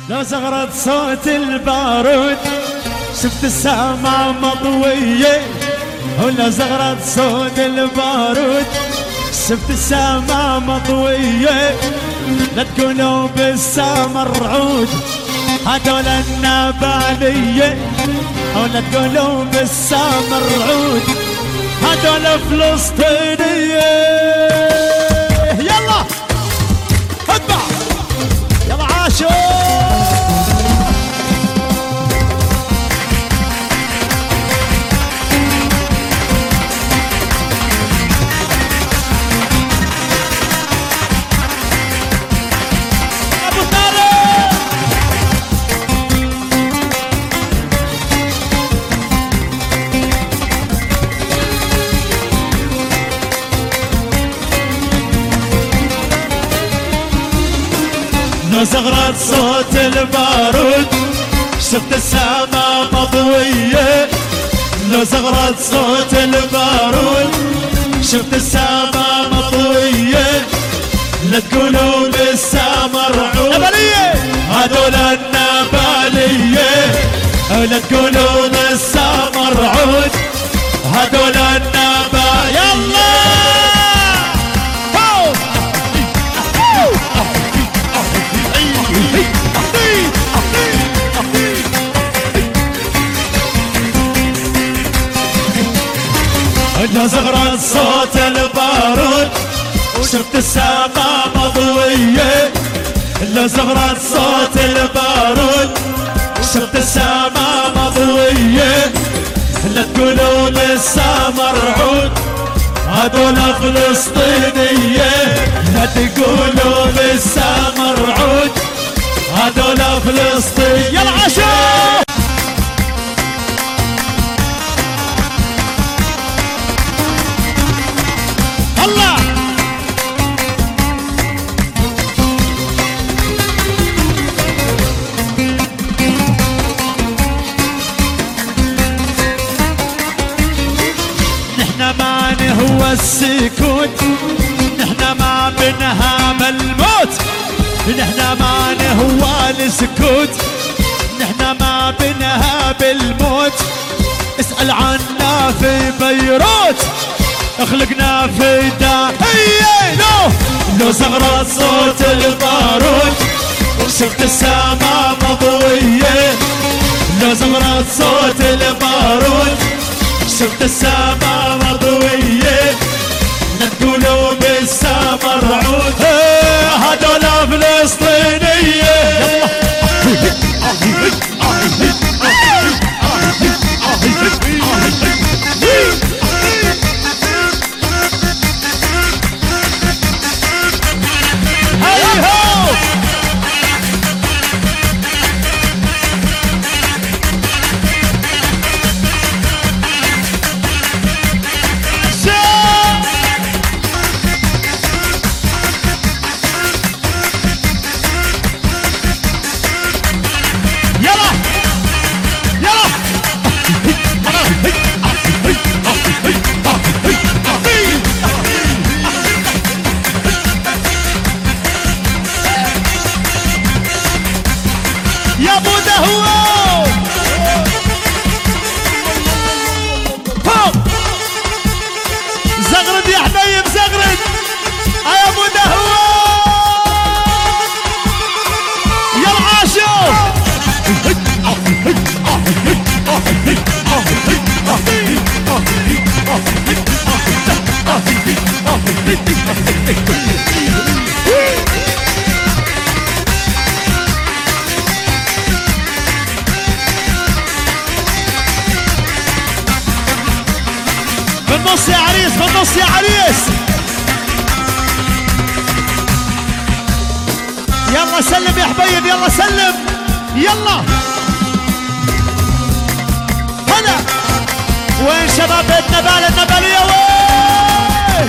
لو زغرت صوت البارود شفت السما مضوية، ولا زغرت صوت البارود شفت السما مضوية. لا تقولوا بالسما الرعود هدول النبالية، ولا تقولوا بالسما الرعود هدول فلسطينية. يلا اتبع يلا عاشوا. لو زغرت صوت البارود شفت السما مضوية، لو زغرت صوت البارود شفت السما مضوية. لا تقولوا للسما رعود هدول النبالية، لا تقولوا للسما رعود هدول النبالية. يلا لو زغرت صوت البارود شفت السما مضوية، لو زغرت صوت البارود شفت السما مضوية. لا تقولوا للسما رعود هدول فلسطينية، لا تقولوا للسما رعود هدول فلسطينية. يلا عاشوا الله. نحنا ما نهوى السكوت، نحنا ما بنهاب الموت، نحنا ما نهوى السكوت، نحنا ما بنهاب الموت. اسأل عنا في بيروت خلقنا في داهية. لو زغرت صوت البارود شفت السما مضوية، لو زغرت صوت البارود شفت السما مضوية. لا تقولوا بالسما الرعود هدول فلسطينية. يا بودا هو زغرد يا حبايب زغرد يا بودا هو. يا العاشو بالنص يا عريس، بالنص يا عريس. يلا سلم يا حبيب، يلا سلم يلا. هلا وين شباب بيت نبال النبالية وين؟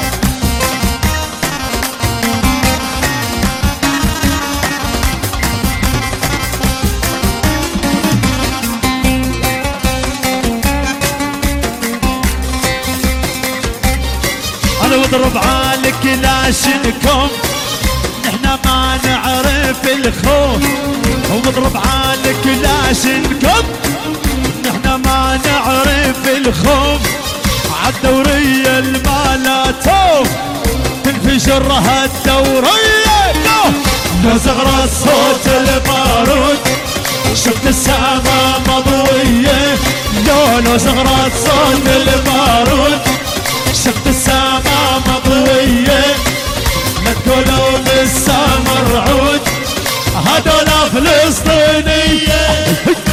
انا واضرب عالك لاشنكم، نحنا ما نعرف الخوف، ومضرب عالك لاشنكم نحنا ما نعرف الخوف عالدورية المالاتوف تنفجر هالدورية لو زغرة صوت البارود شفت السما مضوية لو زغرة صوت البارود شفت السما مضوية لا تقولوا لسه مرعود هدول فلسطينية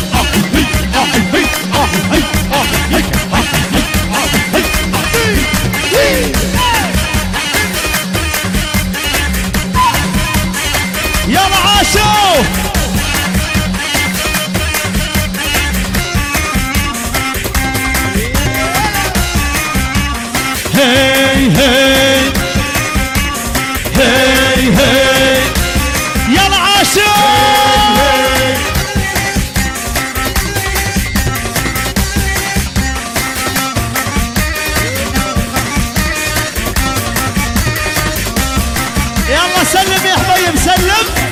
يلا عاشوا هي هي هي هي يلا عاشوا يلا سلم يا حبيب سلم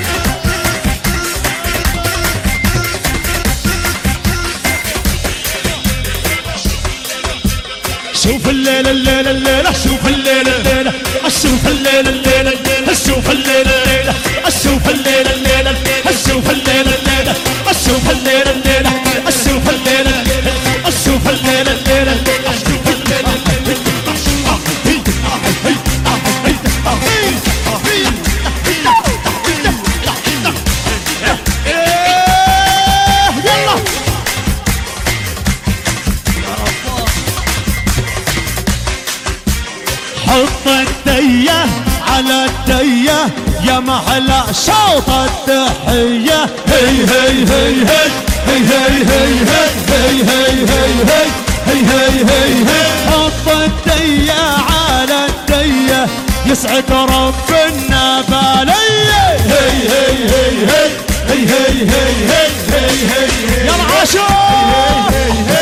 شوف الليلة الليلة الليلة شوف الليلة الليلة شوف الليلة الليلة شوف الليلة الليلة شوف الليلة الليلة شوف الليلة الليلة شوف الليلة الليلة شوف الليلة الليلة شوف الليلة الليلة شوف الليلة حط الدية على الدية يا محلى شوط التحية هي هي هي هي هي هي هي هي هي هي هي هي هي حط الدية على الدية يسعد ربنا بالية هي هي هي هي هي هي هي هي يلا عاشور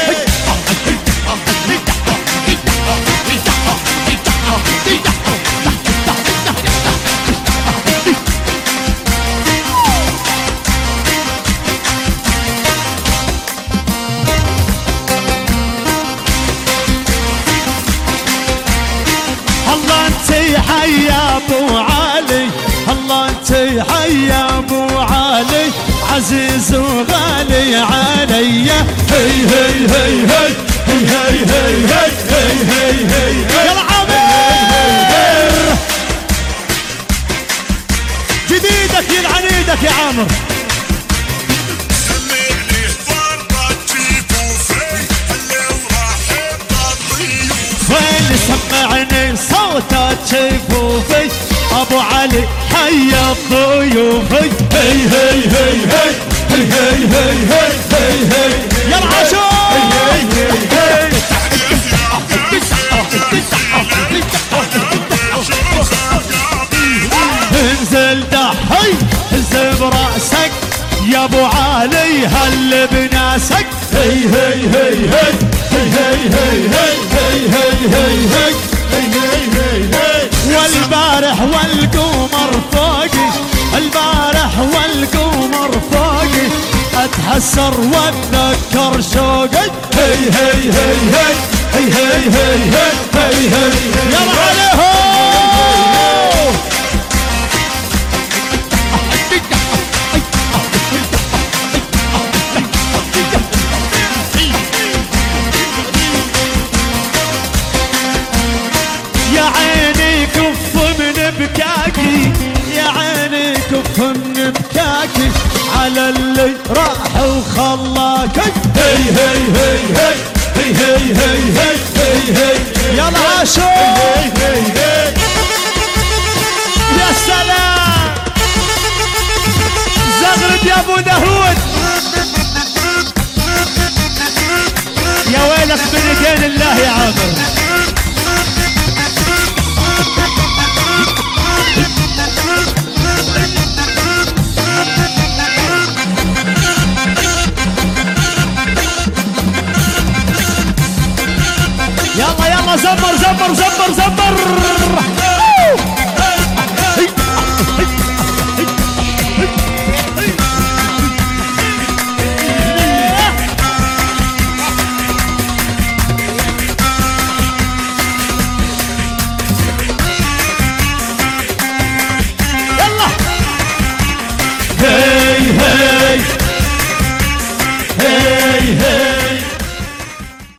حي يا ابو علي الله انت حي يا ابو علي عزيز وغالي علي هي هي هي هي هي هي هي هي هي يا عامر جديدك يلعن ايدك يا عامر وين سمعني صوتك شفوفي ابو علي حي الضيوفي هي هي هي هي هي هي هي هي يا العاشور انزل دحي انزل براسك يا ابو علي هل بناسك هي هي هي هي هي هي هي هي والبارح والقمر فوقي البارح والقمر فوقي اتحسر واتذكر شوقي هي هي هي هي هي هي هي هي يلا عليهم من بكاكي على اللي راح وخلاك هي هي هي هي هي هي هي هي يلا عاشور يا سلام زغرد يا ابو داود يا ويلك من ايدين الله يا عامر يلا يلا زمر زمر زمر زمر